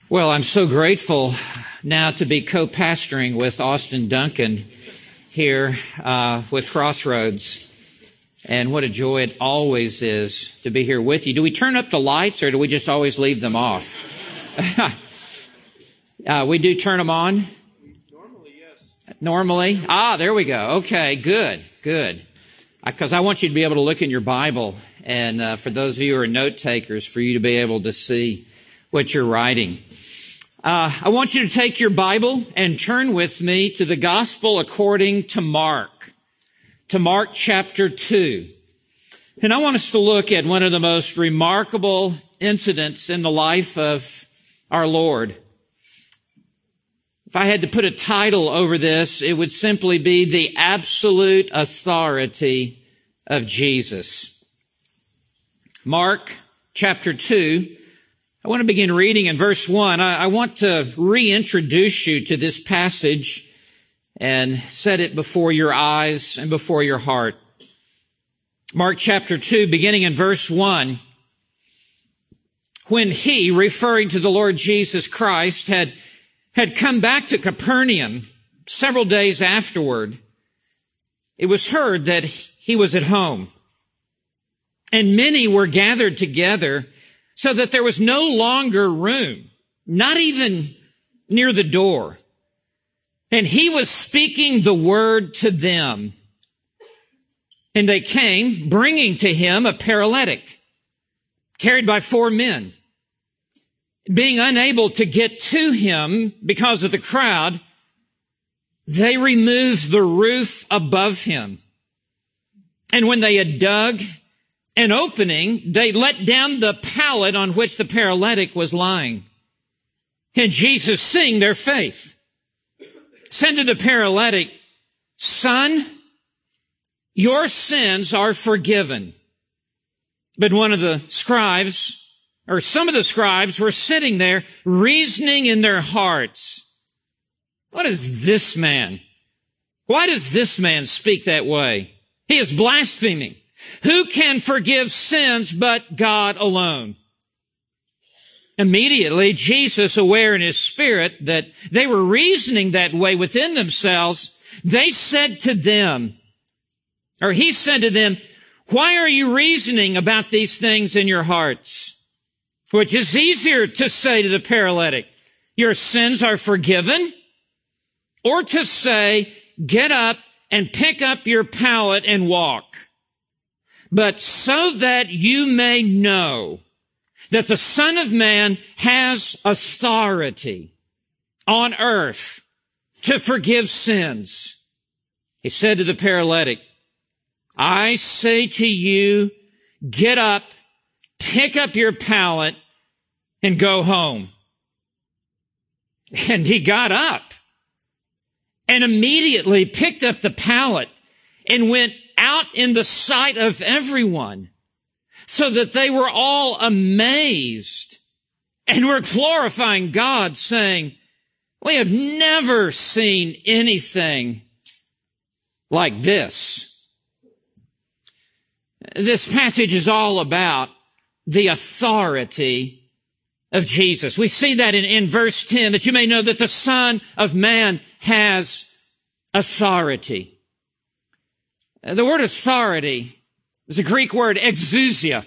Well, I'm so grateful now to be co-pastoring with Austin Duncan here with Crossroads. And what a joy it always is to be here with you. Do we turn up the lights or do we just always leave them off? We do turn them on? Normally, yes. Normally? There we go. Okay, good. Because I want you to be able to look in your Bible, and for those of you who are note takers, for you to be able to see what you're writing. I want you to take your Bible and turn with me to the Gospel according to Mark chapter 2. And I want us to look at one of the most remarkable incidents in the life of our Lord. If I had to put a title over this, it would simply be the absolute authority of Jesus. Mark chapter 2. I want to begin reading in verse 1. I want to reintroduce you to this passage and set it before your eyes and before your heart. Mark chapter 2, beginning in verse 1. When he, referring to the Lord Jesus Christ, had come back to Capernaum several days afterward, it was heard that he was at home. And many were gathered together, so that there was no longer room, not even near the door. And he was speaking the word to them. And they came, bringing to him a paralytic, carried by 4 men. Being unable to get to him because of the crowd, they removed the roof above him. And when they had dug an opening, they let down the pallet on which the paralytic was lying. And Jesus, seeing their faith, said to the paralytic, "Son, your sins are forgiven." But some of the scribes were sitting there reasoning in their hearts, "What is this man? Why does this man speak that way? He is blaspheming. Who can forgive sins but God alone?" Immediately, Jesus, aware in his spirit that they were reasoning that way within themselves, he said to them, "Why are you reasoning about these things in your hearts? Which is easier to say to the paralytic, 'Your sins are forgiven,' or to say, 'Get up and pick up your pallet and walk'? But so that you may know that the Son of Man has authority on earth to forgive sins." He said to the paralytic, "I say to you, get up, pick up your pallet, and go home." And he got up and immediately picked up the pallet and went out in the sight of everyone, so that they were all amazed and were glorifying God, saying, "We have never seen anything like this." This passage is all about the authority of Jesus. We see that in verse 10, that you may know that the Son of Man has authority. The word authority is a Greek word, exousia,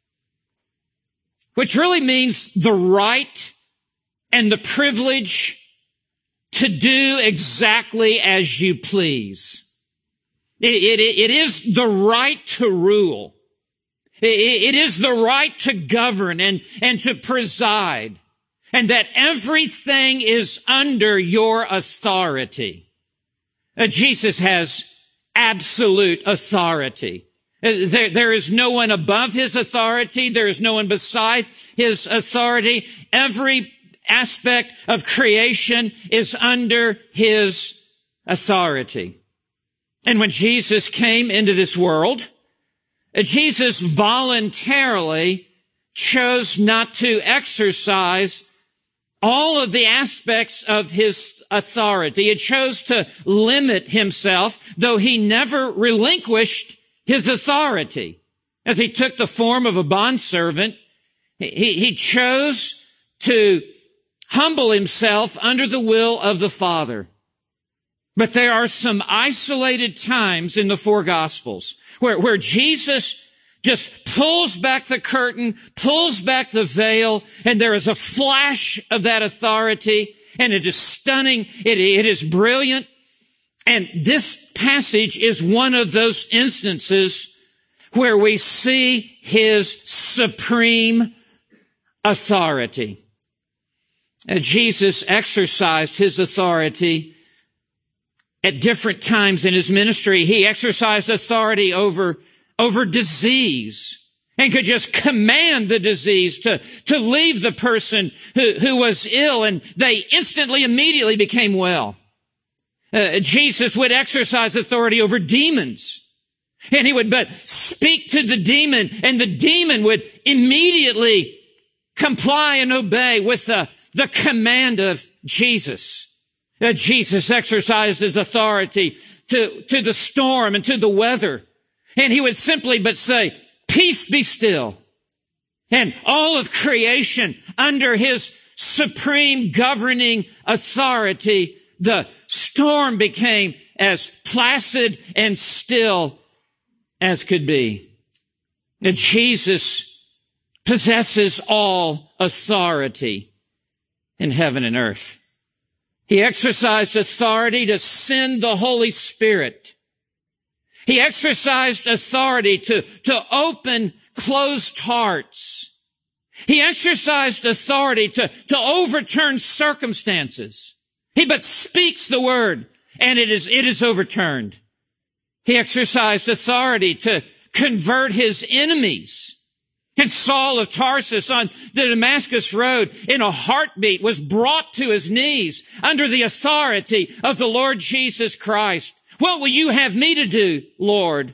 which really means the right and the privilege to do exactly as you please. It is the right to rule. It is the right to govern and to preside, and that everything is under your authority. Jesus has absolute authority. There is no one above his authority. There is no one beside his authority. Every aspect of creation is under his authority. And when Jesus came into this world, Jesus voluntarily chose not to exercise all of the aspects of his authority. He chose to limit himself, though he never relinquished his authority. As he took the form of a bondservant, he chose to humble himself under the will of the Father. But there are some isolated times in the four Gospels where Jesus just pulls back the curtain, pulls back the veil, and there is a flash of that authority, and it is stunning. It is brilliant. And this passage is one of those instances where we see his supreme authority. Jesus exercised his authority at different times in his ministry. He exercised authority over disease and could just command the disease to leave the person who was ill, and they immediately became well. Jesus would exercise authority over demons, and he would but speak to the demon, and the demon would immediately comply and obey with the command of Jesus. Jesus exercised his authority to the storm and to the weather, and he would simply but say, "Peace, be still." And all of creation, under his supreme governing authority, the storm became as placid and still as could be. And Jesus possesses all authority in heaven and earth. He exercised authority to send the Holy Spirit. He exercised authority to open closed hearts. He exercised authority to overturn circumstances. He but speaks the word, and it is overturned. He exercised authority to convert his enemies. And Saul of Tarsus on the Damascus Road, in a heartbeat, was brought to his knees under the authority of the Lord Jesus Christ. "What will you have me to do, Lord?"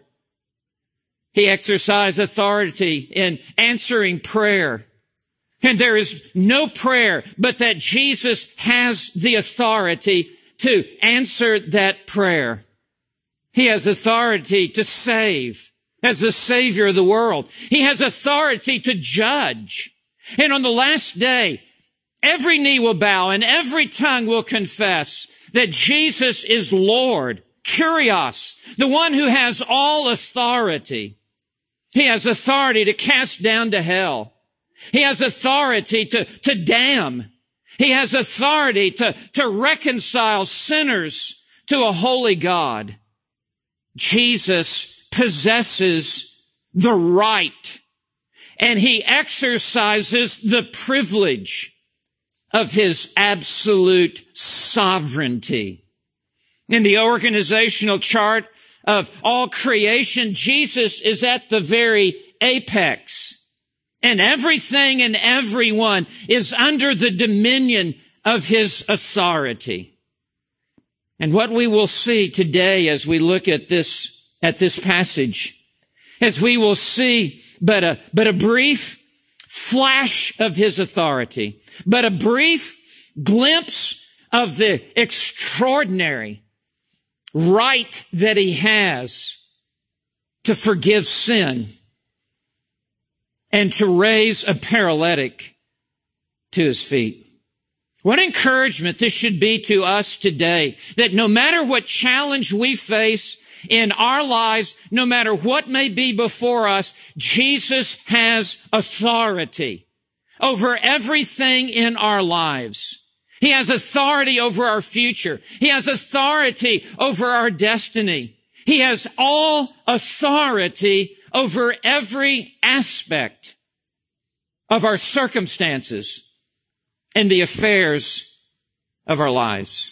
He exercised authority in answering prayer. And there is no prayer but that Jesus has the authority to answer that prayer. He has authority to save as the Savior of the world. He has authority to judge. And on the last day, every knee will bow and every tongue will confess that Jesus is Lord, Kyrios, the one who has all authority. He has authority to cast down to hell. He has authority to damn. He has authority to reconcile sinners to a holy God. Jesus possesses the right, and he exercises the privilege of his absolute sovereignty. In the organizational chart of all creation, Jesus is at the very apex, and everything and everyone is under the dominion of his authority. And what we will see today as we look at this passage, as we will see but a brief flash of his authority, but a brief glimpse of the extraordinary right that he has to forgive sin and to raise a paralytic to his feet. What encouragement this should be to us today, that no matter what challenge we face in our lives, no matter what may be before us, Jesus has authority over everything in our lives. He has authority over our future. He has authority over our destiny. He has all authority over every aspect of our circumstances and the affairs of our lives.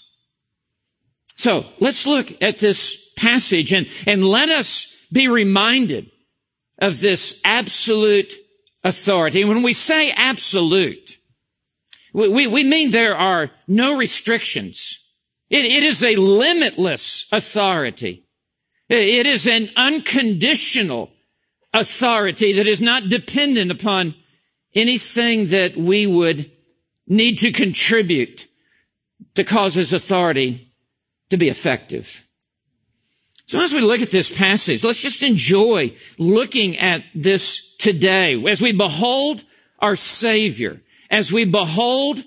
So let's look at this passage and let us be reminded of this absolute authority. And when we say absolute, we mean there are no restrictions. It is a limitless authority. It is an unconditional authority that is not dependent upon anything that we would need to contribute to cause his authority to be effective. So as we look at this passage, let's just enjoy looking at this today as we behold our Savior, as we behold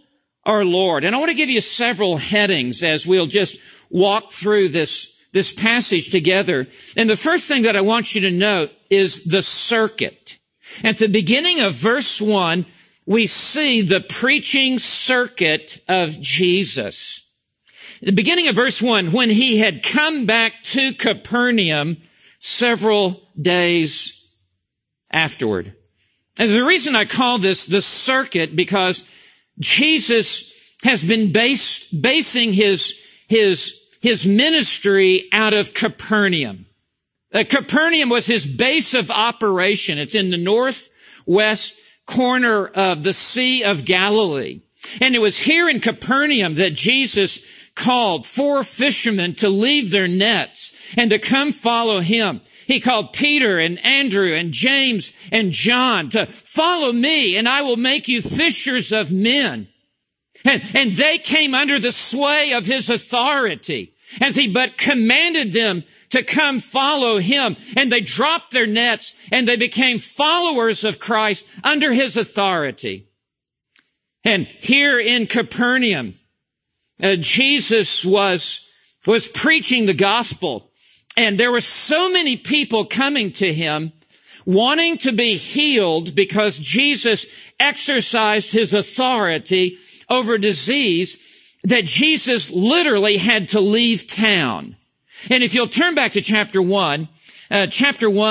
our Lord. And I want to give you several headings as we'll just walk through this passage together. And the first thing that I want you to note is the circuit. At the beginning of verse 1, we see the preaching circuit of Jesus. At the beginning of verse 1, when he had come back to Capernaum several days afterward. And the reason I call this the circuit, because Jesus has been basing his ministry out of Capernaum. Capernaum was his base of operation. It's in the northwest corner of the Sea of Galilee. And it was here in Capernaum that Jesus called 4 fishermen to leave their nets and to come follow him. He called Peter and Andrew and James and John to follow me, and I will make you fishers of men. And they came under the sway of his authority as he but commanded them to come follow him. And they dropped their nets and they became followers of Christ under his authority. And here in Capernaum, Jesus was preaching the gospel. And there were so many people coming to him wanting to be healed because Jesus exercised his authority over disease that Jesus literally had to leave town. And if you'll turn back to chapter 1, let's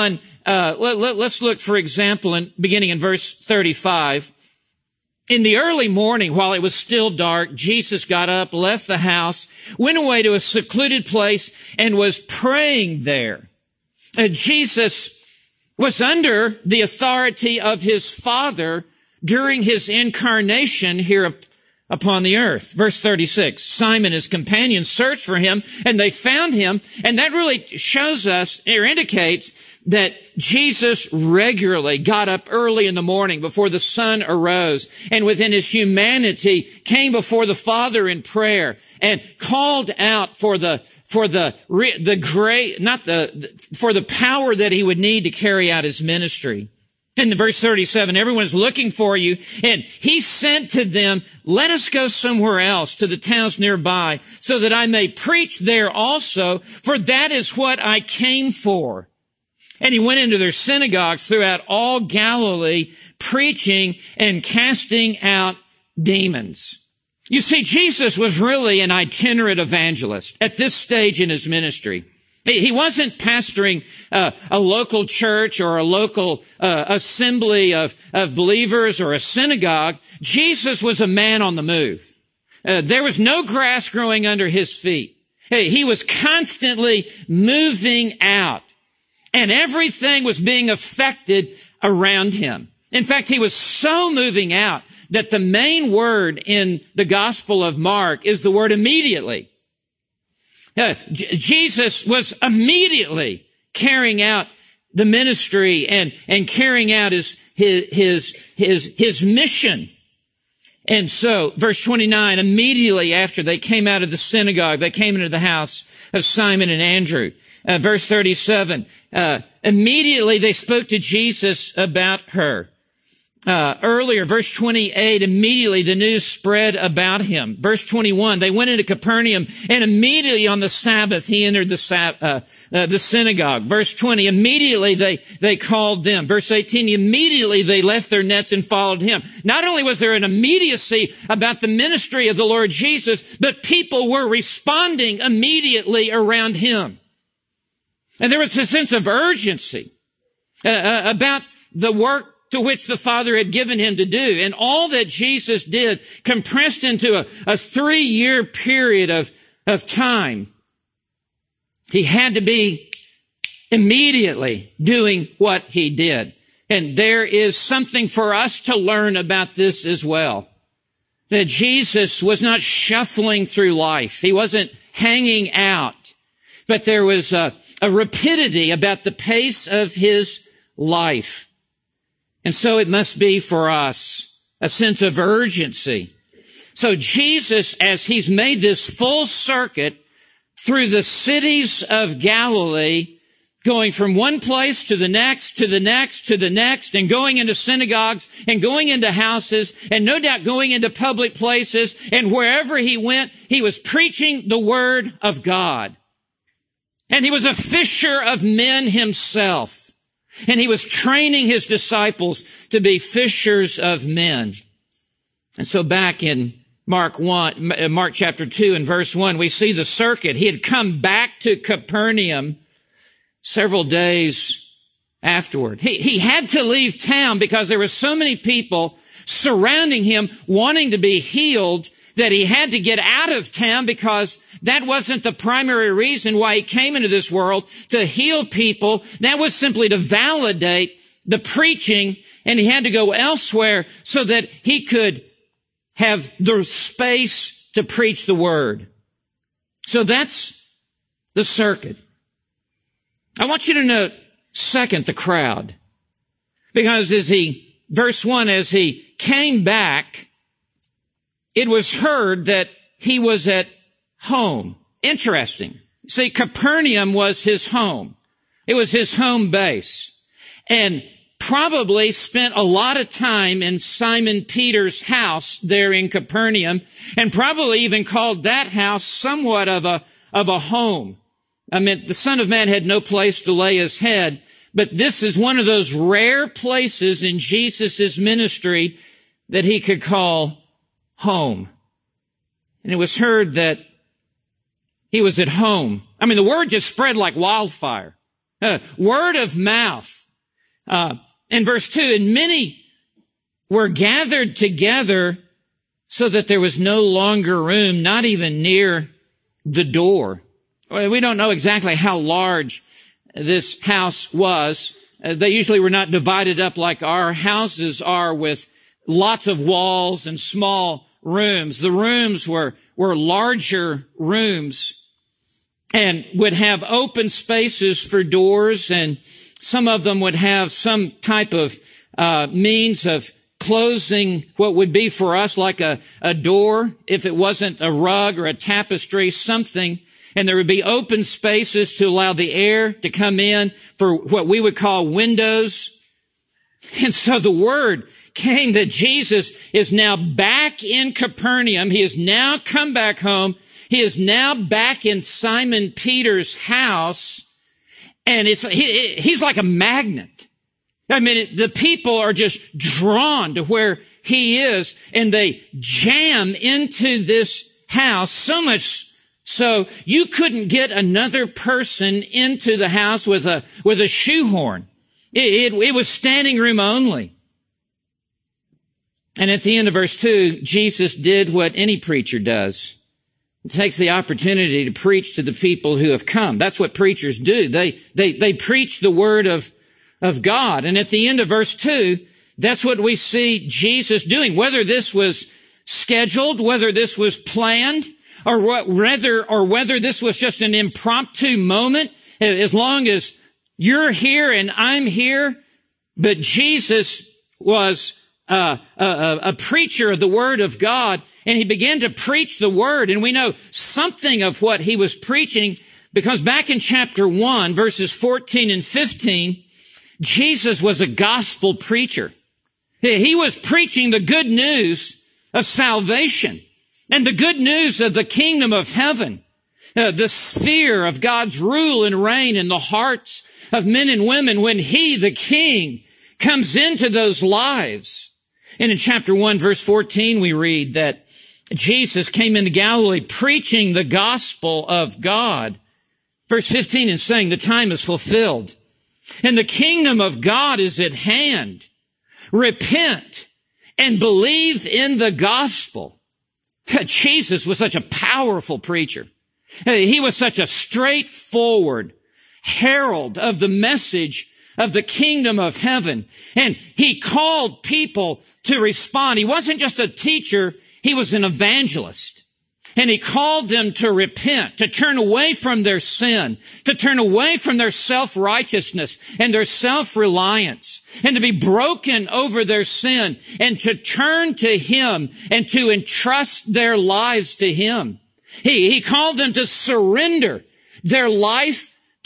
look, for example, beginning in verse 35. In the early morning, while it was still dark, Jesus got up, left the house, went away to a secluded place, and was praying there. Jesus was under the authority of his Father during his incarnation here upon the earth. Verse 36, Simon and his companions searched for him, and they found him, and that really shows us, or indicates, that Jesus regularly got up early in the morning before the sun arose, and within his humanity came before the Father in prayer and called out for the power that he would need to carry out his ministry. In verse 37, everyone's looking for you, and he sent to them, let us go somewhere else to the towns nearby so that I may preach there also, for that is what I came for. And he went into their synagogues throughout all Galilee, preaching and casting out demons. You see, Jesus was really an itinerant evangelist at this stage in his ministry. He wasn't pastoring a local church or a local assembly of believers or a synagogue. Jesus was a man on the move. There was no grass growing under his feet. He was constantly moving out, and everything was being affected around him. In fact, he was so moving out that the main word in the Gospel of Mark is the word immediately. Jesus was immediately carrying out the ministry and carrying out his mission. And so, verse 29, immediately after they came out of the synagogue, they came into the house of Simon and Andrew. Verse 37, immediately they spoke to Jesus about her. Earlier, verse 28, immediately the news spread about him. Verse 21, they went into Capernaum, and immediately on the Sabbath he entered the synagogue. Verse 20, immediately they called them. Verse 18, immediately they left their nets and followed him. Not only was there an immediacy about the ministry of the Lord Jesus, but people were responding immediately around him. And there was a sense of urgency about the work to which the Father had given him to do. And all that Jesus did compressed into a 3-year period of time. He had to be immediately doing what he did. And there is something for us to learn about this as well. That Jesus was not shuffling through life. He wasn't hanging out. But there was a rapidity about the pace of his life. And so it must be for us a sense of urgency. So Jesus, as he's made this full circuit through the cities of Galilee, going from one place to the next, to the next, to the next, and going into synagogues and going into houses and no doubt going into public places. And wherever he went, he was preaching the word of God. And he was a fisher of men himself. And he was training his disciples to be fishers of men. And so back in Mark chapter 2 and verse 1, we see the circuit. He had come back to Capernaum several days afterward. He had to leave town because there were so many people surrounding him wanting to be healed that he had to get out of town, because that wasn't the primary reason why he came into this world, to heal people. That was simply to validate the preaching, and he had to go elsewhere so that he could have the space to preach the word. So that's the circuit. I want you to note, second, the crowd. Because verse 1, as he came back, it was heard that he was at home. Interesting. See, Capernaum was his home. It was his home base. And probably spent a lot of time in Simon Peter's house there in Capernaum, and probably even called that house somewhat of a home. I mean, the Son of Man had no place to lay his head, but this is one of those rare places in Jesus' ministry that he could call home. And it was heard that he was at home. I mean, the word just spread like wildfire. Word of mouth. In verse 2, and many were gathered together so that there was no longer room, not even near the door. We don't know exactly how large this house was. They usually were not divided up like our houses are, with lots of walls and small rooms. The rooms were larger rooms and would have open spaces for doors, and some of them would have some type of means of closing what would be for us like a door, if it wasn't a rug or a tapestry, something. And there would be open spaces to allow the air to come in for what we would call windows. And so the word came that Jesus is now back in Capernaum. He has now come back home. He is now back in Simon Peter's house. And he's like a magnet. I mean, the people are just drawn to where he is, and they jam into this house, so much so you couldn't get another person into the house with a shoehorn. It was standing room only. And at the end of verse 2, Jesus did what any preacher does. He takes the opportunity to preach to the people who have come. That's what preachers do. They preach the word of God. And at the end of verse 2, that's what we see Jesus doing. Whether this was scheduled, whether this was planned, or whether this was just an impromptu moment, as long as you're here and I'm here. But Jesus was a preacher of the word of God, and he began to preach the word. And we know something of what he was preaching, because back in chapter 1, verses 14 and 15, Jesus was a gospel preacher. He was preaching the good news of salvation and the good news of the kingdom of heaven, the sphere of God's rule and reign in the hearts of men and women when he, the king, comes into those lives. And in chapter 1, verse 14, we read that Jesus came into Galilee preaching the gospel of God. Verse 15, and saying, the time is fulfilled, and the kingdom of God is at hand. Repent and believe in the gospel. Jesus was such a powerful preacher. He was such a straightforward herald of the message of the kingdom of heaven. And he called people to respond. He wasn't just a teacher, he was an evangelist. And he called them to repent, to turn away from their sin, to turn away from their self-righteousness and their self-reliance, and to be broken over their sin, and to turn to him and to entrust their lives to him. He called them to surrender their life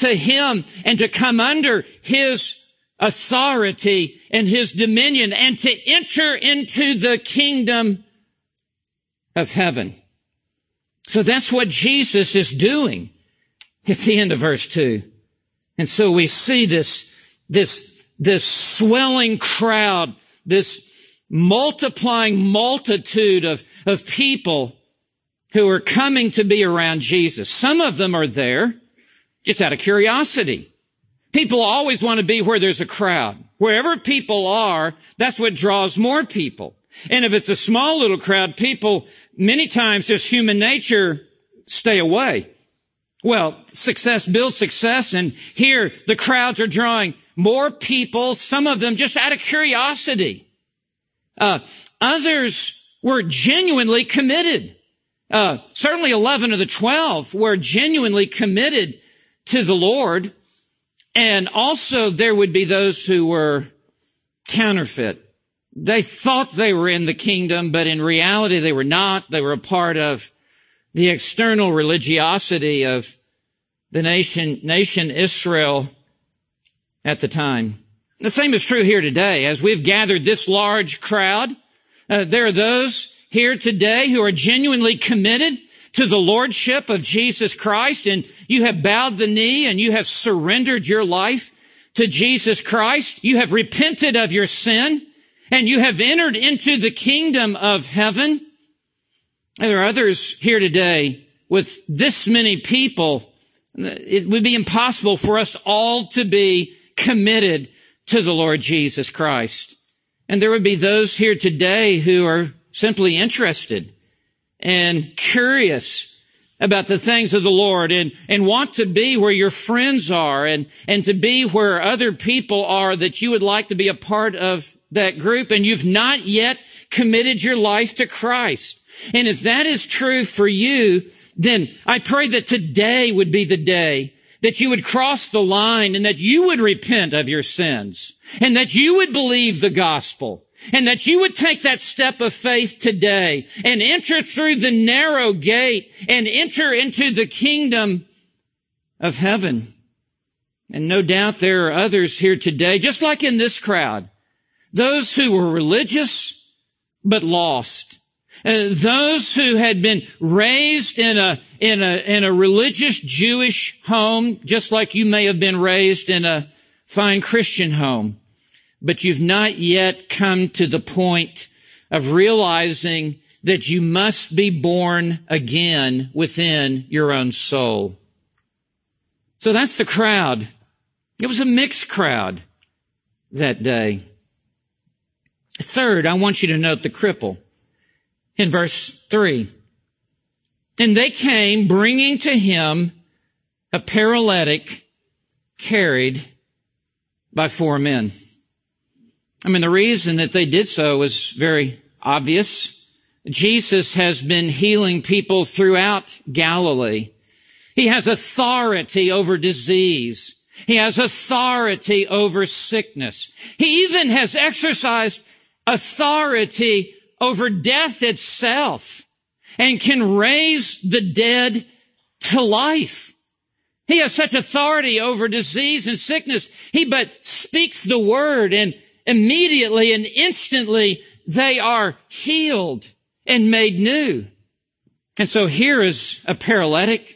to him and to come under his authority and his dominion and to enter into the kingdom of heaven. So that's what Jesus is doing at the end of verse 2. And so we see this swelling crowd, this multiplying multitude of people who are coming to be around Jesus. Some of them are there just out of curiosity. People always want to be where there's a crowd. Wherever people are, that's what draws more people. And if it's a small little crowd, people, many times, just human nature, stay away. Well, success builds success, and here the crowds are drawing more people, some of them just out of curiosity. Others were genuinely committed. Certainly 11 of the 12 were genuinely committed to the Lord. And also there would be those who were counterfeit. They thought they were in the kingdom, but in reality they were not. They were a part of the external religiosity of the nation Israel at the time. The same is true here today. As we've gathered this large crowd, there are those here today who are genuinely committed to the lordship of Jesus Christ, and you have bowed the knee and you have surrendered your life to Jesus Christ. You have repented of your sin and you have entered into the kingdom of heaven. And there are others here today with this many people. It would be impossible for us all to be committed to the Lord Jesus Christ. And there would be those here today who are simply interested and curious about the things of the Lord and want to be where your friends are and to be where other people are that you would like to be a part of that group, and you've not yet committed your life to Christ. And if that is true for you, then I pray that today would be the day that you would cross the line and that you would repent of your sins and that you would believe the gospel and that you would take that step of faith today and enter through the narrow gate and enter into the kingdom of heaven. And no doubt there are others here today, just like in this crowd, those who were religious but lost. Those who had been raised in a religious Jewish home, just like you may have been raised in a fine Christian home, but you've not yet come to the point of realizing that you must be born again within your own soul. So that's the crowd. It was a mixed crowd that day. Third, I want you to note the cripple. In verse 3, and they came bringing to him a paralytic carried by 4 men. I mean, the reason that they did so was very obvious. Jesus has been healing people throughout Galilee. He has authority over disease. He has authority over sickness. He even has exercised authority over death itself and can raise the dead to life. He has such authority over disease and sickness. He but speaks the word and immediately and instantly they are healed and made new. And so here is a paralytic.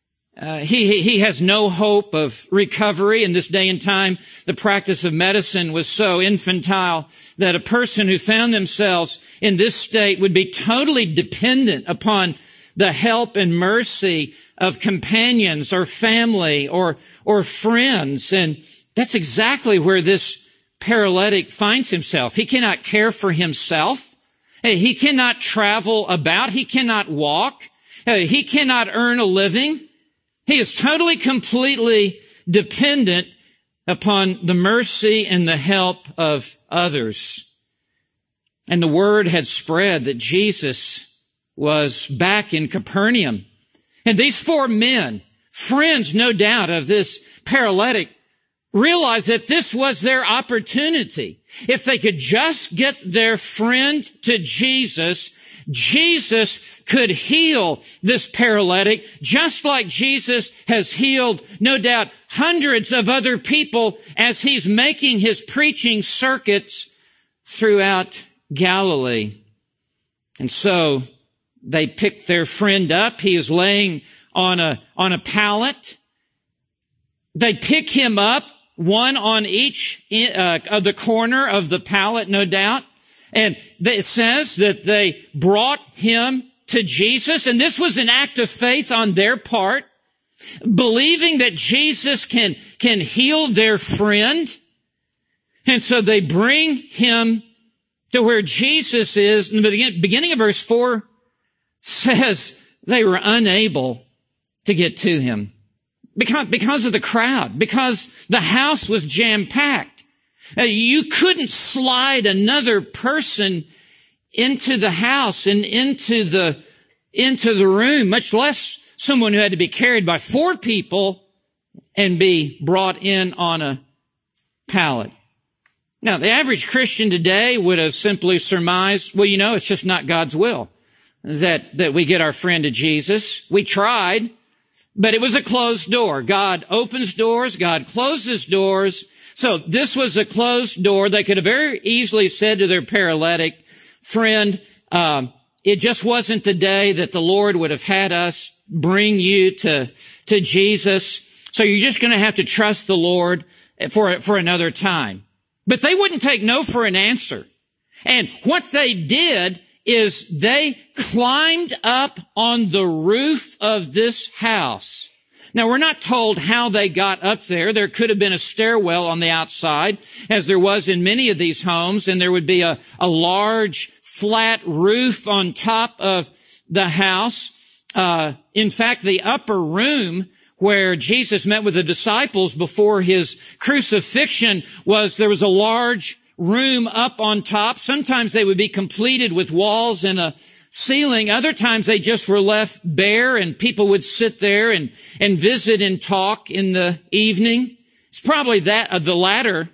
He has no hope of recovery. In this day and time, the practice of medicine was so infantile that a person who found themselves in this state would be totally dependent upon the help and mercy of companions or family or friends. And that's exactly where this paralytic finds himself. He cannot care for himself. He cannot travel about. He cannot walk. He cannot earn a living. He is totally, completely dependent upon the mercy and the help of others. And the word had spread that Jesus was back in Capernaum. And these 4 men, friends no doubt of this paralytic, realized that this was their opportunity. If they could just get their friend to Jesus, Jesus could heal this paralytic, just like Jesus has healed, no doubt, hundreds of other people as he's making his preaching circuits throughout Galilee. And so they picked their friend up. He is laying on a pallet. They pick him up, one on each of the corner of the pallet, no doubt. And it says that they brought him to Jesus. And this was an act of faith on their part, believing that Jesus can heal their friend. And so they bring him to where Jesus is. In the beginning of verse 4 says they were unable to get to him because of the crowd, because the house was jam-packed. You couldn't slide another person into the house and into the room, much less someone who had to be carried by 4 people and be brought in on a pallet. Now, the average Christian today would have simply surmised, well, it's just not God's will that we get our friend to Jesus. We tried, but it was a closed door. God opens doors, God closes doors. So this was a closed door. They could have very easily said to their paralytic friend, it just wasn't the day that the Lord would have had us bring you to Jesus. So you're just going to have to trust the Lord for another time. But they wouldn't take no for an answer. And what they did is they climbed up on the roof of this house. Now, we're not told how they got up there. There could have been a stairwell on the outside, as there was in many of these homes, and there would be a large flat roof on top of the house. In fact, the upper room where Jesus met with the disciples before his crucifixion there was a large room up on top. Sometimes they would be completed with walls and a ceiling. Other times they just were left bare and people would sit there and visit and talk in the evening. It's probably the latter.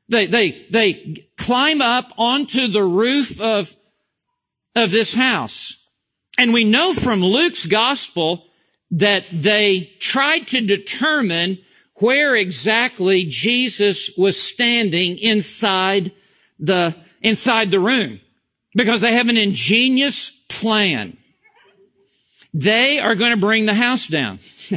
They climb up onto the roof of this house. And we know from Luke's gospel that they tried to determine where exactly Jesus was standing inside the room, because they have an ingenious plan. They are going to bring the house down.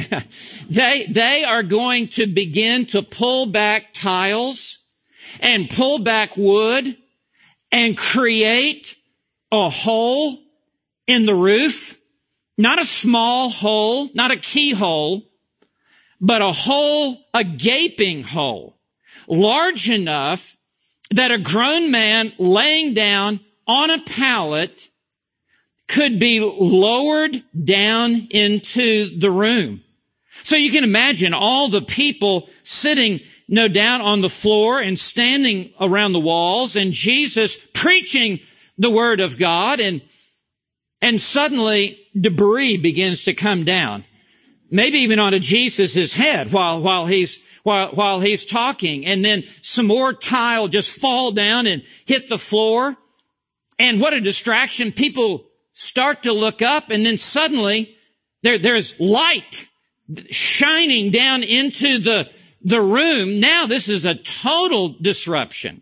They are going to begin to pull back tiles and pull back wood and create a hole in the roof. Not a small hole, not a keyhole, but a gaping hole, large enough that a grown man laying down on a pallet could be lowered down into the room. So you can imagine all the people sitting, no doubt, on the floor and standing around the walls, and Jesus preaching the word of God, and suddenly debris begins to come down, maybe even onto Jesus' head while he's talking, and then some more tile just fall down and hit the floor. And what a distraction. People start to look up, and then suddenly there's light shining down into the room. Now this is a total disruption.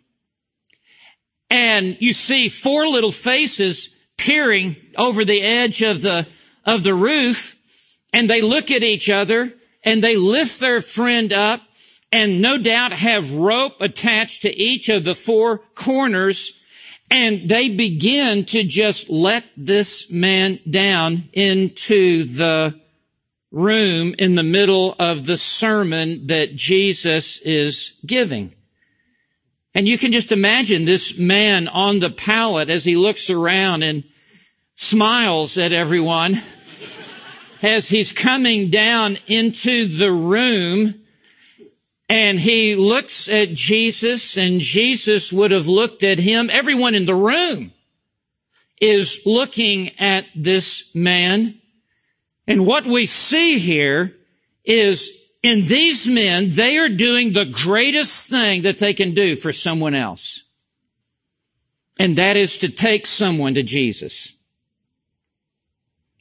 And you see 4 little faces peering over the edge of the roof, and they look at each other and they lift their friend up and no doubt have rope attached to each of the 4 corners, and they begin to just let this man down into the room in the middle of the sermon that Jesus is giving. And you can just imagine this man on the pallet as he looks around and smiles at everyone as he's coming down into the room, and he looks at Jesus, and Jesus would have looked at him. Everyone in the room is looking at this man. And what we see here is, in these men, they are doing the greatest thing that they can do for someone else. And that is to take someone to Jesus.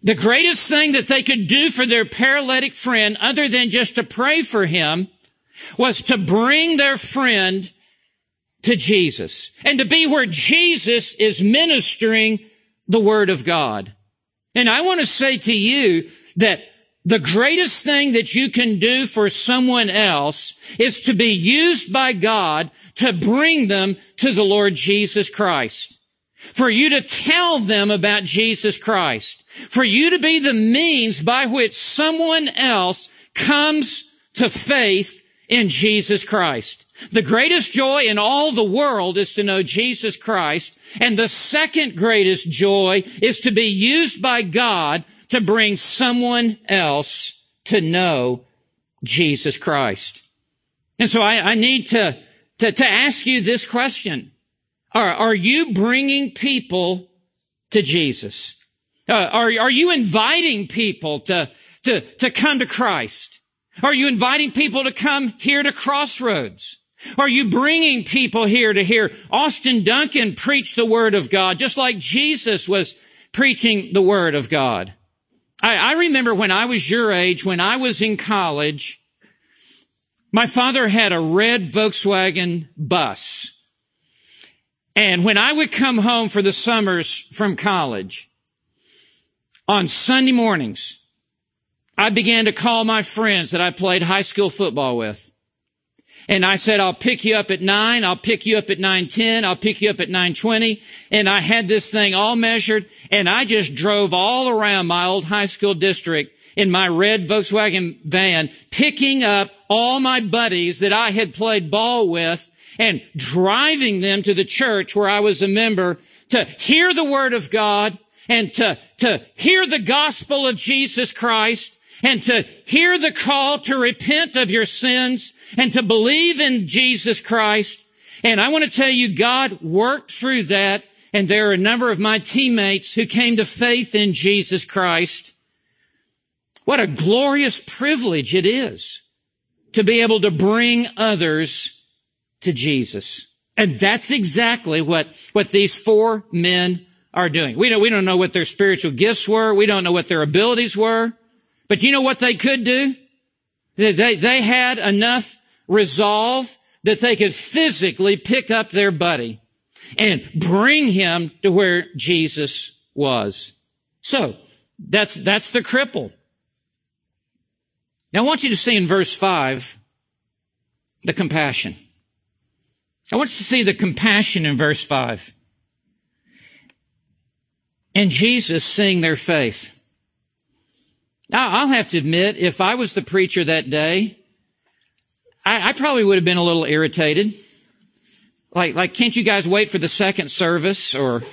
The greatest thing that they could do for their paralytic friend, other than just to pray for him, was to bring their friend to Jesus and to be where Jesus is ministering the Word of God. And I want to say to you that the greatest thing that you can do for someone else is to be used by God to bring them to the Lord Jesus Christ. For you to tell them about Jesus Christ. For you to be the means by which someone else comes to faith in Jesus Christ. The greatest joy in all the world is to know Jesus Christ. And the second greatest joy is to be used by God to bring someone else to know Jesus Christ. And so I need to ask you this question. Are you bringing people to Jesus? Are you inviting people to come to Christ? Are you inviting people to come here to Crossroads? Are you bringing people here to hear Austin Duncan preach the Word of God, just like Jesus was preaching the Word of God? I remember when I was your age, when I was in college, my father had a red Volkswagen bus. And when I would come home for the summers from college, on Sunday mornings, I began to call my friends that I played high school football with. And I said, I'll pick you up at 9, I'll pick you up at 9:10, I'll pick you up at 9:20. And I had this thing all measured, and I just drove all around my old high school district in my red Volkswagen van, picking up all my buddies that I had played ball with and driving them to the church where I was a member to hear the Word of God and to hear the gospel of Jesus Christ and to hear the call to repent of your sins and to believe in Jesus Christ. And I want to tell you, God worked through that, and there are a number of my teammates who came to faith in Jesus Christ. What a glorious privilege it is to be able to bring others to Jesus. And that's exactly what these four men are doing. We don't know what their spiritual gifts were. We don't know what their abilities were. But you know what they could do? They had enough resolve that they could physically pick up their buddy and bring him to where Jesus was. So that's the cripple. Now I want you to see in verse 5 the compassion. I want you to see the compassion in verse 5. And Jesus seeing their faith. Now, I'll have to admit, if I was the preacher that day, I probably would have been a little irritated. Like, can't you guys wait for the second service? Or,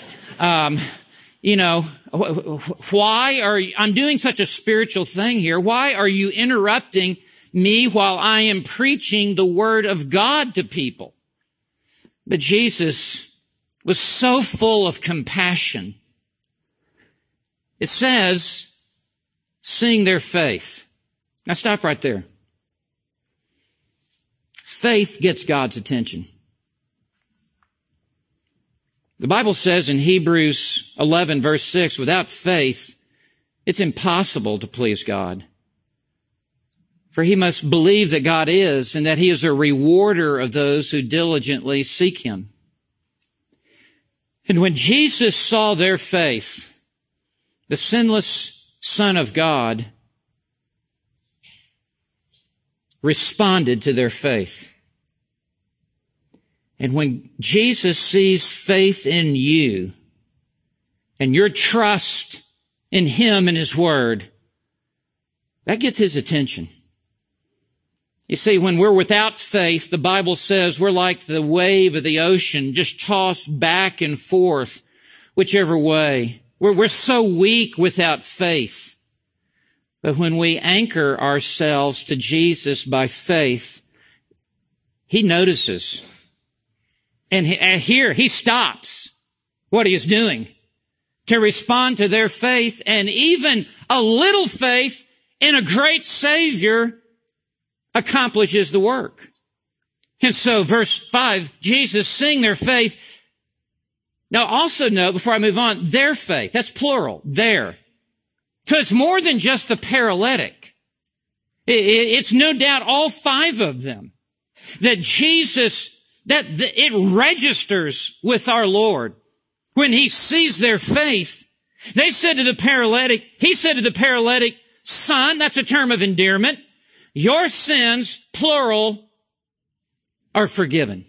why are you, I'm doing such a spiritual thing here. Why are you interrupting me while I am preaching the Word of God to people? But Jesus was so full of compassion. It says, seeing their faith. Now stop right there. Faith gets God's attention. The Bible says in Hebrews 11 verse 6, without faith, it's impossible to please God. For he must believe that God is and that he is a rewarder of those who diligently seek him. And when Jesus saw their faith, the sinless Son of God responded to their faith. And when Jesus sees faith in you and your trust in him and his word, that gets his attention. You see, when we're without faith, the Bible says we're like the wave of the ocean, just tossed back and forth, whichever way. We're so weak without faith. But when we anchor ourselves to Jesus by faith, he notices. And here he stops what he is doing to respond to their faith, and even a little faith in a great Savior accomplishes the work. And so verse 5, Jesus seeing their faith. Now also note, before I move on, their faith. That's plural. Their. So it's more than just the paralytic. It's no doubt all five of them. That Jesus, it registers with our Lord. When he sees their faith, he said to the paralytic, son, that's a term of endearment, your sins, plural, are forgiven.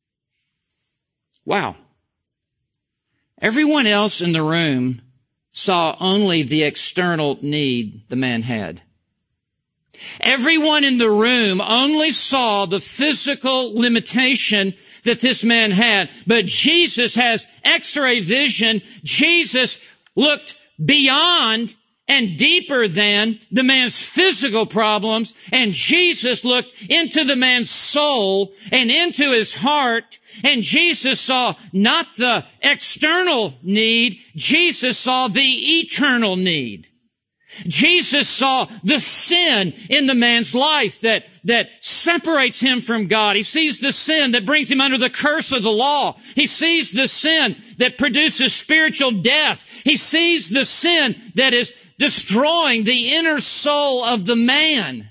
Wow. Everyone else in the room saw only the external need the man had. Everyone in the room only saw the physical limitation that this man had. But Jesus has X-ray vision. Jesus looked beyond and deeper than the man's physical problems. And Jesus looked into the man's soul and into his heart. And Jesus saw not the external need. Jesus saw the eternal need. Jesus saw the sin in the man's life that separates him from God. He sees the sin that brings him under the curse of the law. He sees the sin that produces spiritual death. He sees the sin that is destroying the inner soul of the man.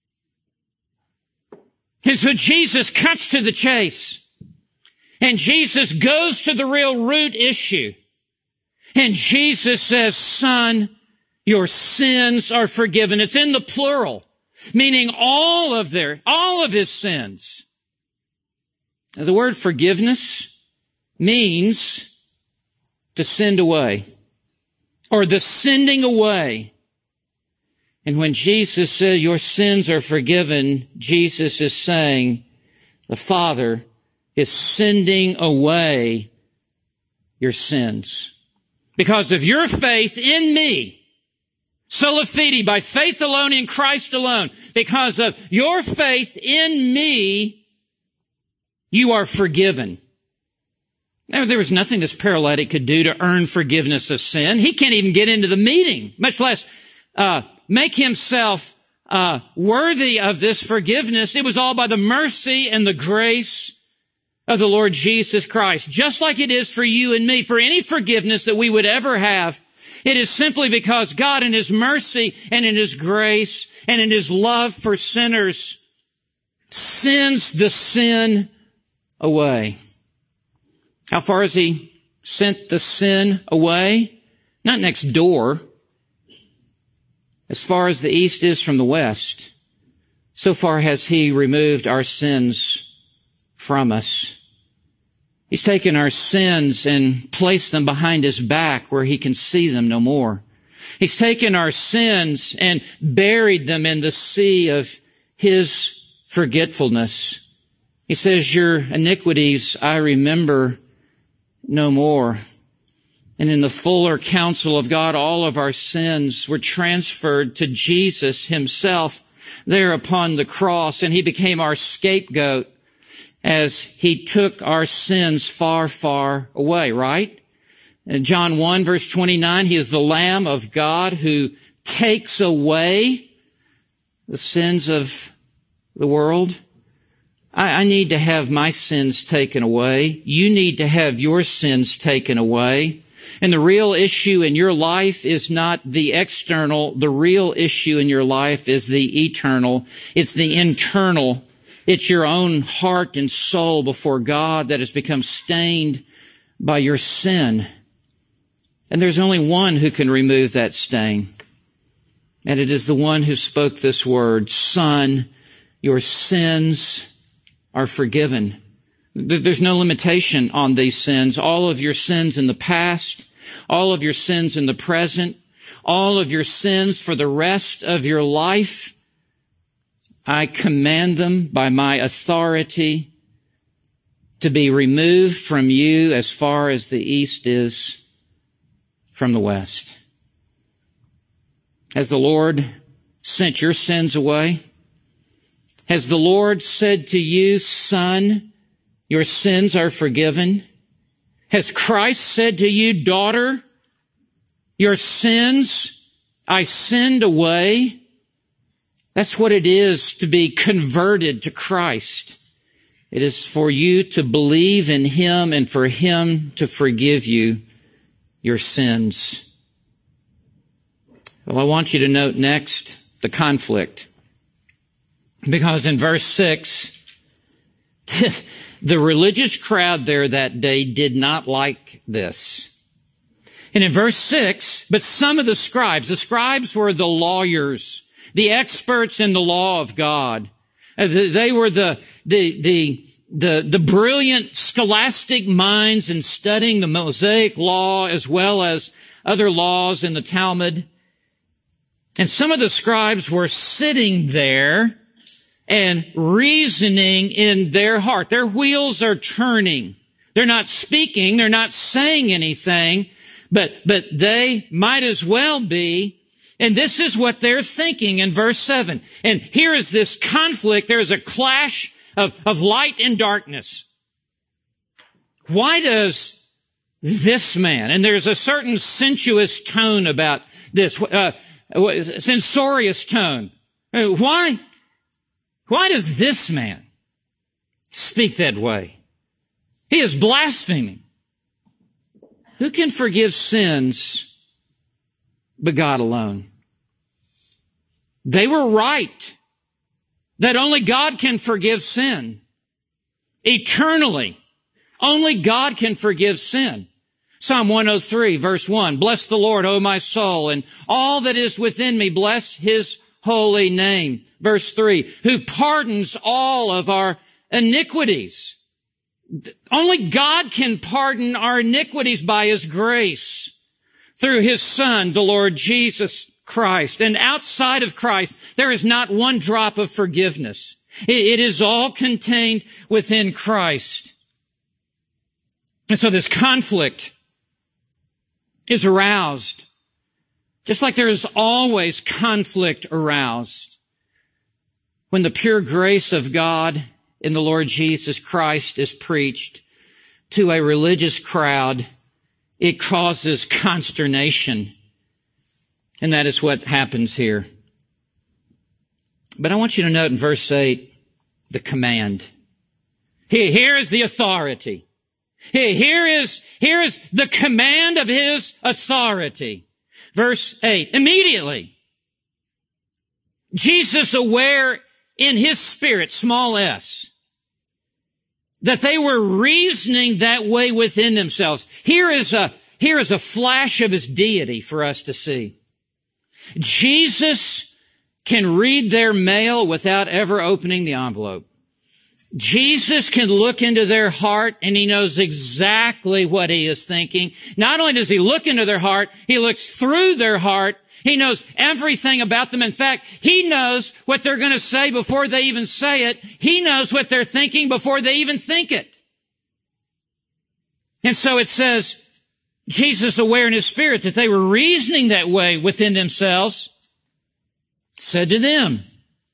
And so Jesus cuts to the chase. And Jesus goes to the real root issue. And Jesus says, son, your sins are forgiven. It's in the plural, meaning all of his sins. Now, the word forgiveness means to send away, or the sending away. And when Jesus said, your sins are forgiven, Jesus is saying, the Father is sending away your sins. Because of your faith in me, sola fide, by faith alone in Christ alone, because of your faith in me, you are forgiven. Now, there was nothing this paralytic could do to earn forgiveness of sin. He can't even get into the meeting, much less make himself worthy of this forgiveness. It was all by the mercy and the grace of the Lord Jesus Christ, just like it is for you and me. For any forgiveness that we would ever have, it is simply because God in His mercy and in His grace and in His love for sinners sends the sin away. How far has He sent the sin away? Not next door. As far as the east is from the west, so far has He removed our sins from us. He's taken our sins and placed them behind His back where He can see them no more. He's taken our sins and buried them in the sea of His forgetfulness. He says, your iniquities I remember no more. And in the fuller counsel of God, all of our sins were transferred to Jesus Himself there upon the cross, and He became our scapegoat as He took our sins far, far away, right? In John 1, verse 29, He is the Lamb of God who takes away the sins of the world. I need to have my sins taken away. You need to have your sins taken away. And the real issue in your life is not the external. The real issue in your life is the eternal. It's the internal. It's your own heart and soul before God that has become stained by your sin. And there's only one who can remove that stain. And it is the one who spoke this word, Son, your sins are forgiven. There's no limitation on these sins. All of your sins in the past, all of your sins in the present, all of your sins for the rest of your life, I command them by my authority to be removed from you as far as the east is from the west. Has the Lord sent your sins away? Has the Lord said to you, son, your sins are forgiven? Has Christ said to you, daughter, your sins I send away? That's what it is to be converted to Christ. It is for you to believe in Him and for Him to forgive you your sins. Well, I want you to note next the conflict. Because in verse 6, the religious crowd there that day did not like this. And in verse 6, but some of the scribes were the lawyers, the experts in the law of God. They were the brilliant scholastic minds in studying the Mosaic law as well as other laws in the Talmud. And some of the scribes were sitting there and reasoning in their heart. Their wheels are turning. They're not speaking. They're not saying anything, but they might as well be. And this is what they're thinking in verse 7. And here is this conflict. There's a clash of light and darkness. Why does this man, and there's a certain sensuous tone about this, censorious tone. Why does this man speak that way? He is blaspheming. Who can forgive sins but God alone? They were right that only God can forgive sin. Eternally, only God can forgive sin. Psalm 103, verse 1, bless the Lord, O my soul, and all that is within me, bless his holy name. Verse 3, who pardons all of our iniquities. Only God can pardon our iniquities by his grace through his Son, the Lord Jesus Christ. And outside of Christ, there is not one drop of forgiveness. It is all contained within Christ. And so this conflict is aroused, just like there is always conflict aroused. When the pure grace of God in the Lord Jesus Christ is preached to a religious crowd, it causes consternation. And that is what happens here. But I want you to note in verse 8, the command. Here is the authority. Here is the command of his authority. Verse 8, immediately, Jesus, aware in his spirit, small s, that they were reasoning that way within themselves. Here is a flash of his deity for us to see. Jesus can read their mail without ever opening the envelope. Jesus can look into their heart and he knows exactly what he is thinking. Not only does he look into their heart, he looks through their heart. He knows everything about them. In fact, he knows what they're going to say before they even say it. He knows what they're thinking before they even think it. And so it says, Jesus, aware in his spirit that they were reasoning that way within themselves, said to them,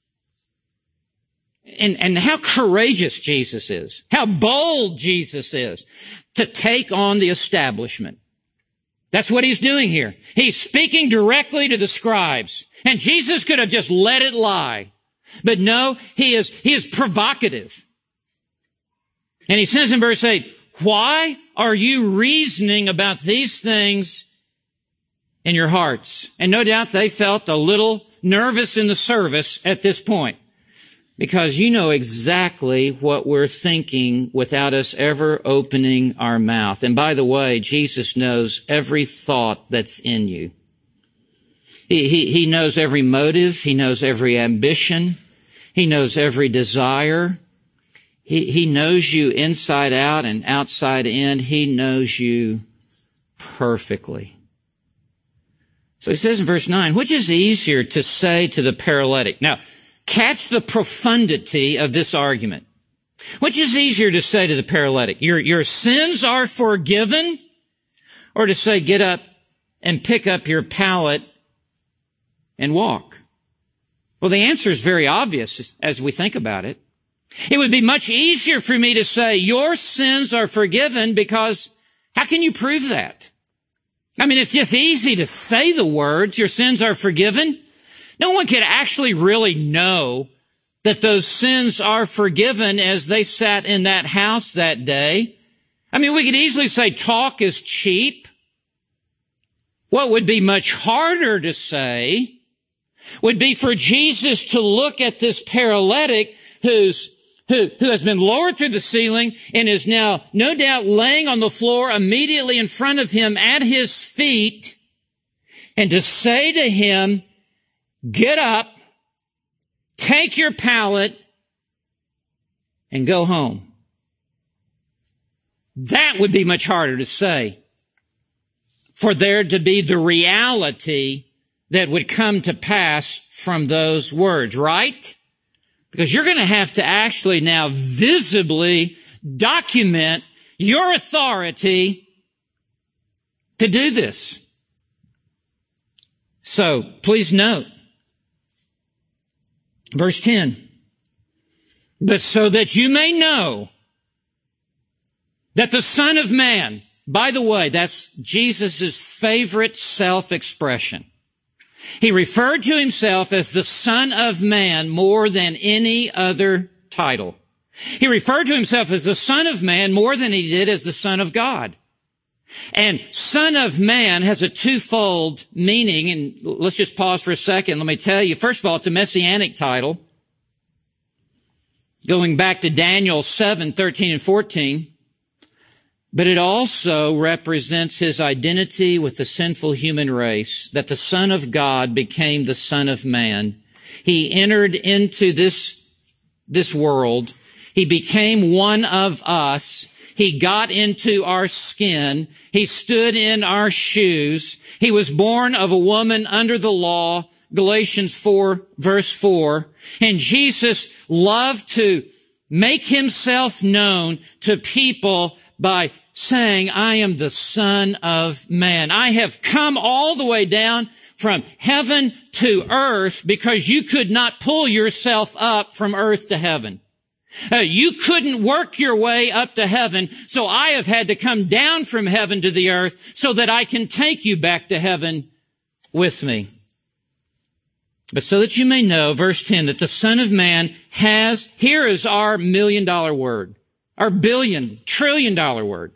and how courageous Jesus is, how bold Jesus is to take on the establishment. That's what he's doing here. He's speaking directly to the scribes. And Jesus could have just let it lie. But no, he is provocative. And he says in verse 8, why are you reasoning about these things in your hearts? And no doubt they felt a little nervous in the service at this point, because you know exactly what we're thinking without us ever opening our mouth. And by the way, Jesus knows every thought that's in you. He knows every motive. He knows every ambition. He knows every desire. He knows you inside out and outside in. He knows you perfectly. So he says in verse 9, which is easier to say to the paralytic? Now, catch the profundity of this argument. Which is easier to say to the paralytic? Your sins are forgiven? Or to say, get up and pick up your pallet and walk? Well, the answer is very obvious as we think about it. It would be much easier for me to say, your sins are forgiven, because how can you prove that? I mean, it's just easy to say the words, your sins are forgiven. No one could actually really know that those sins are forgiven as they sat in that house that day. I mean, we could easily say talk is cheap. What would be much harder to say would be for Jesus to look at this paralytic who has been lowered through the ceiling and is now no doubt laying on the floor immediately in front of him at his feet, and to say to him, get up, take your pallet, and go home. That would be much harder to say. For there to be the reality that would come to pass from those words, right? Because you're going to have to actually now visibly document your authority to do this. So, please note, verse 10, but so that you may know that the Son of Man, by the way, that's Jesus' favorite self-expression. He referred to himself as the Son of Man more than any other title. He referred to himself as the Son of Man more than he did as the Son of God. And Son of Man has a twofold meaning, and let's just pause for a second. Let me tell you, first of all, it's a messianic title. Going back to Daniel 7, 13 and 14. But it also represents his identity with the sinful human race, that the Son of God became the Son of Man. He entered into this world. He became one of us. He got into our skin. He stood in our shoes. He was born of a woman under the law, Galatians 4, verse 4. And Jesus loved to make himself known to people by saying, I am the Son of Man. I have come all the way down from heaven to earth because you could not pull yourself up from earth to heaven. You couldn't work your way up to heaven, so I have had to come down from heaven to the earth so that I can take you back to heaven with me. But so that you may know, verse 10, that the Son of Man has, here is our $1 million word, our $1 trillion word,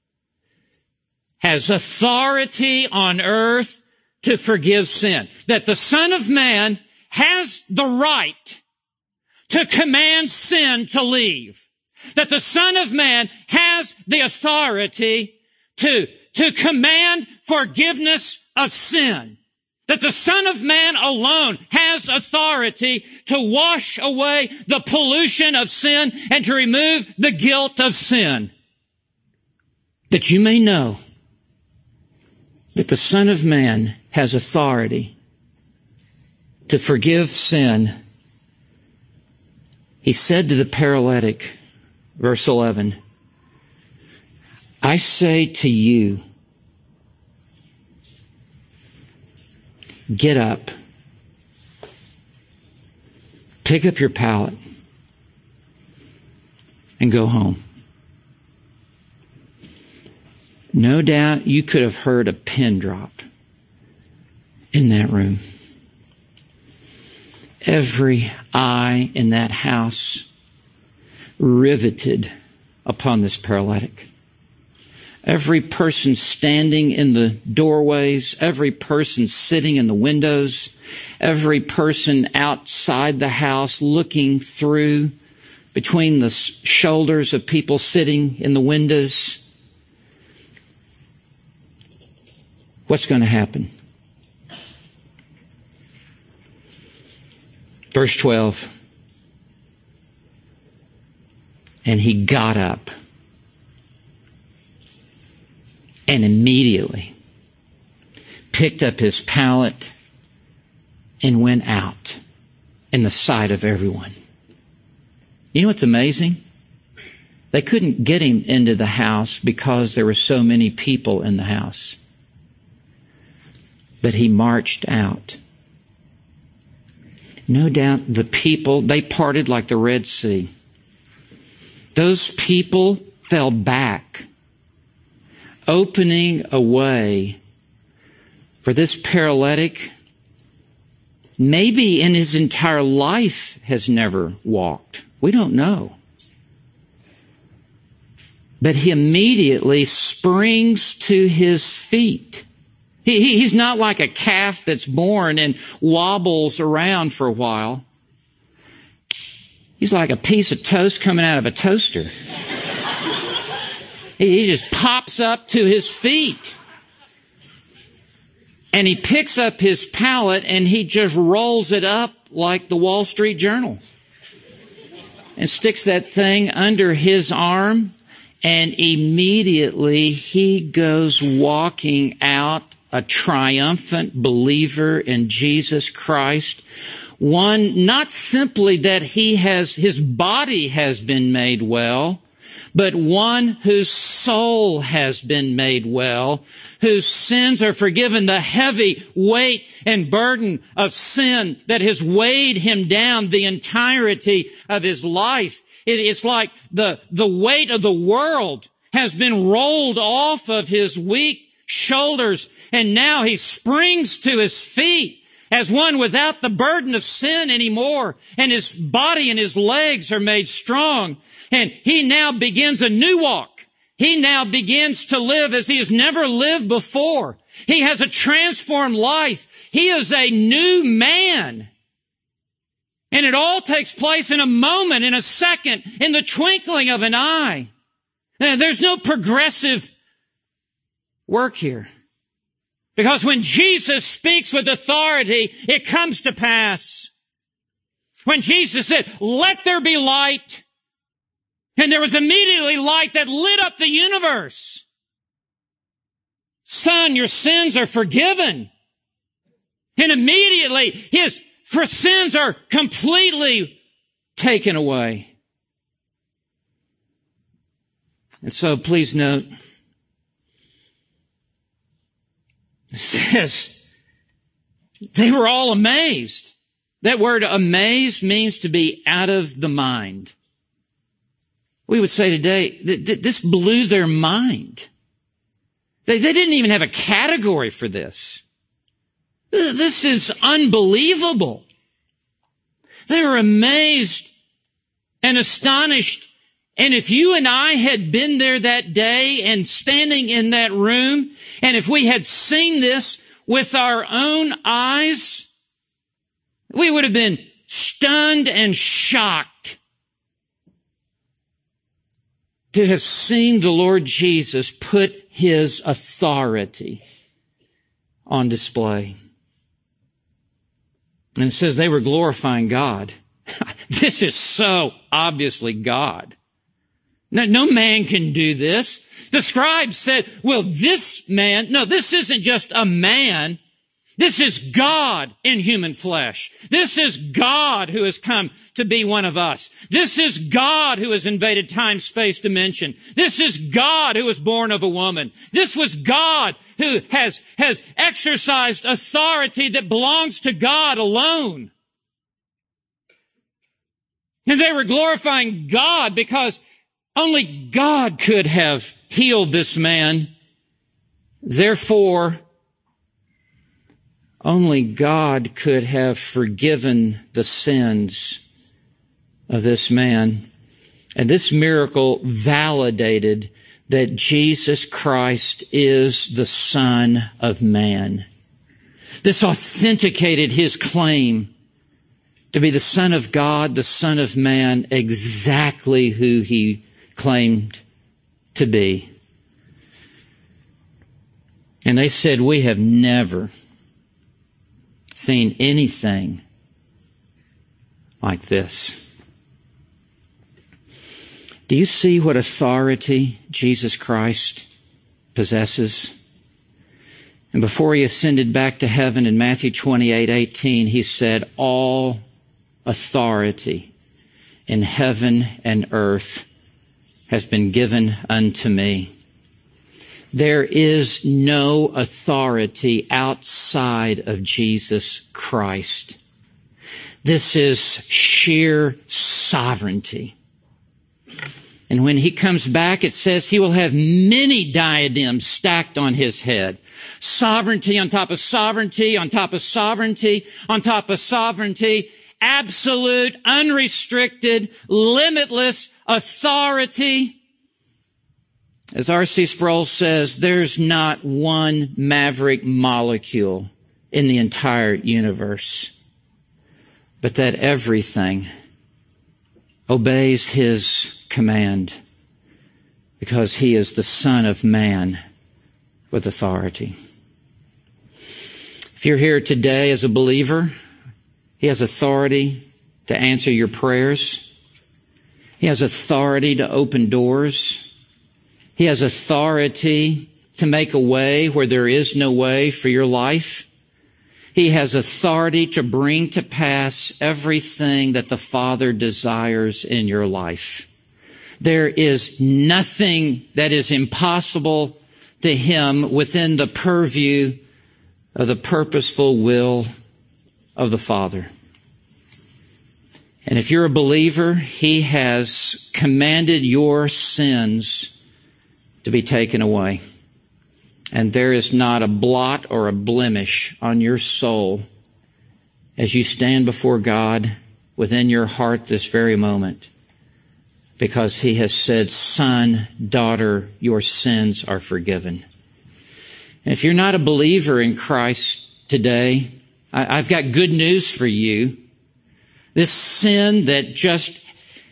has authority on earth to forgive sin. That the Son of Man has the right to command sin to leave. That the Son of Man has the authority to command forgiveness of sin. That the Son of Man alone has authority to wash away the pollution of sin and to remove the guilt of sin. That you may know that the Son of Man has authority to forgive sin. He said to the paralytic, verse 11, I say to you, get up, pick up your pallet, and go home. No doubt you could have heard a pin drop in that room. Every eye in that house riveted upon this paralytic. Every person standing in the doorways, every person sitting in the windows, every person outside the house looking through between the shoulders of people sitting in the windows. What's going to happen? Verse 12. And he got up and immediately picked up his pallet and went out in the sight of everyone. You know what's amazing? They couldn't get him into the house because there were so many people in the house. But he marched out. No doubt the people, they parted like the Red Sea. Those people fell back, opening a way for this paralytic, maybe in his entire life has never walked. We don't know. But he immediately springs to his feet. He's not like a calf that's born and wobbles around for a while. He's like a piece of toast coming out of a toaster. He just pops up to his feet. And he picks up his pallet and he just rolls it up like the Wall Street Journal. And sticks that thing under his arm. And immediately he goes walking out a triumphant believer in Jesus Christ. One, not simply that his body has been made well, but one whose soul has been made well, whose sins are forgiven, the heavy weight and burden of sin that has weighed him down the entirety of his life. It's like the weight of the world has been rolled off of his weak shoulders, and now he springs to his feet as one without the burden of sin anymore, and his body and his legs are made strong, and he now begins a new walk. He now begins to live as he has never lived before. He has a transformed life. He is a new man. And it all takes place in a moment, in a second, in the twinkling of an eye. And there's no progressive work here. Because when Jesus speaks with authority, it comes to pass. When Jesus said, "Let there be light," and there was immediately light that lit up the universe. Son, your sins are forgiven. And immediately his sins are completely taken away. And so please note, it says, they were all amazed. That word amazed means to be out of the mind. We would say today, this blew their mind. They didn't even have a category for this. This is unbelievable. They were amazed and astonished. And if you and I had been there that day and standing in that room, and if we had seen this with our own eyes, we would have been stunned and shocked to have seen the Lord Jesus put his authority on display. And it says they were glorifying God. This is so obviously God. No man can do this. The scribes said, well, this isn't just a man. This is God in human flesh. This is God who has come to be one of us. This is God who has invaded time, space, dimension. This is God who was born of a woman. This was God who has exercised authority that belongs to God alone. And they were glorifying God because only God could have healed this man. Therefore, only God could have forgiven the sins of this man. And this miracle validated that Jesus Christ is the Son of Man. This authenticated his claim to be the Son of God, the Son of Man, exactly who he claimed to be. And they said, we have never seen anything like this. Do you see what authority Jesus Christ possesses? And before he ascended back to heaven in Matthew 28:18, he said, all authority in heaven and earth has been given unto me. There is no authority outside of Jesus Christ. This is sheer sovereignty. And when he comes back, it says he will have many diadems stacked on his head. Sovereignty on top of sovereignty, on top of sovereignty, on top of sovereignty. Absolute, unrestricted, limitless authority As R.C. Sproul says, there's not one maverick molecule in the entire universe, but that everything obeys His command because He is the Son of Man with authority. If you're here today as a believer, He has authority to answer your prayers. He has authority to open doors. He has authority to make a way where there is no way for your life. He has authority to bring to pass everything that the Father desires in your life. There is nothing that is impossible to Him within the purview of the purposeful will of the Father. And if you're a believer, He has commanded your sins to be taken away. And there is not a blot or a blemish on your soul as you stand before God within your heart this very moment, because He has said, son, daughter, your sins are forgiven. And if you're not a believer in Christ today, I've got good news for you. This sin that just,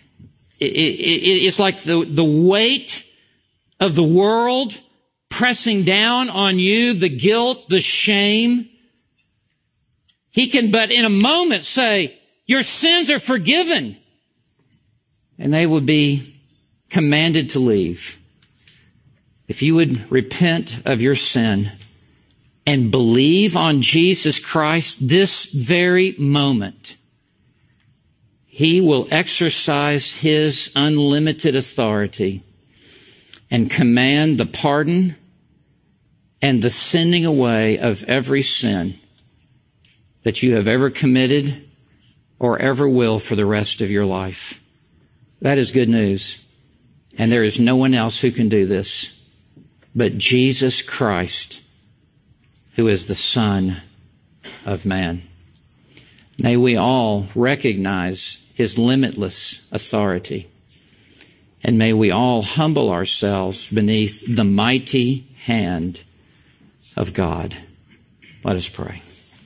it's like the weight of the world pressing down on you, the guilt, the shame. He can but in a moment say, your sins are forgiven. And they would be commanded to leave. If you would repent of your sin and believe on Jesus Christ this very moment, He will exercise His unlimited authority and command the pardon and the sending away of every sin that you have ever committed or ever will for the rest of your life. That is good news. And there is no one else who can do this but Jesus Christ, who is the Son of Man. May we all recognize His limitless authority. And may we all humble ourselves beneath the mighty hand of God. Let us pray.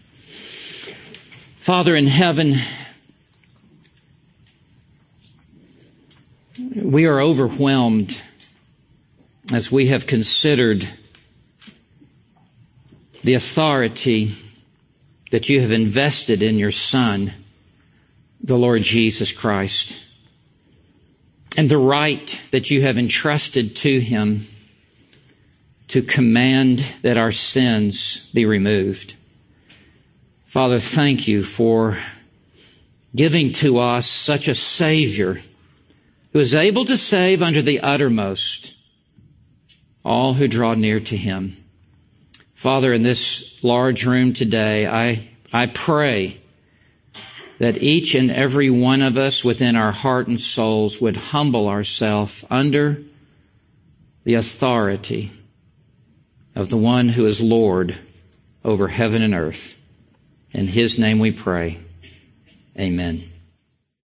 Father in heaven, we are overwhelmed as we have considered the authority that you have invested in your Son, the Lord Jesus Christ, and the right that you have entrusted to Him to command that our sins be removed. Father, thank you for giving to us such a Savior who is able to save unto the uttermost all who draw near to Him. Father, in this large room today, I pray that each and every one of us within our heart and souls would humble ourselves under the authority of the one who is Lord over heaven and earth. In His name we pray. Amen.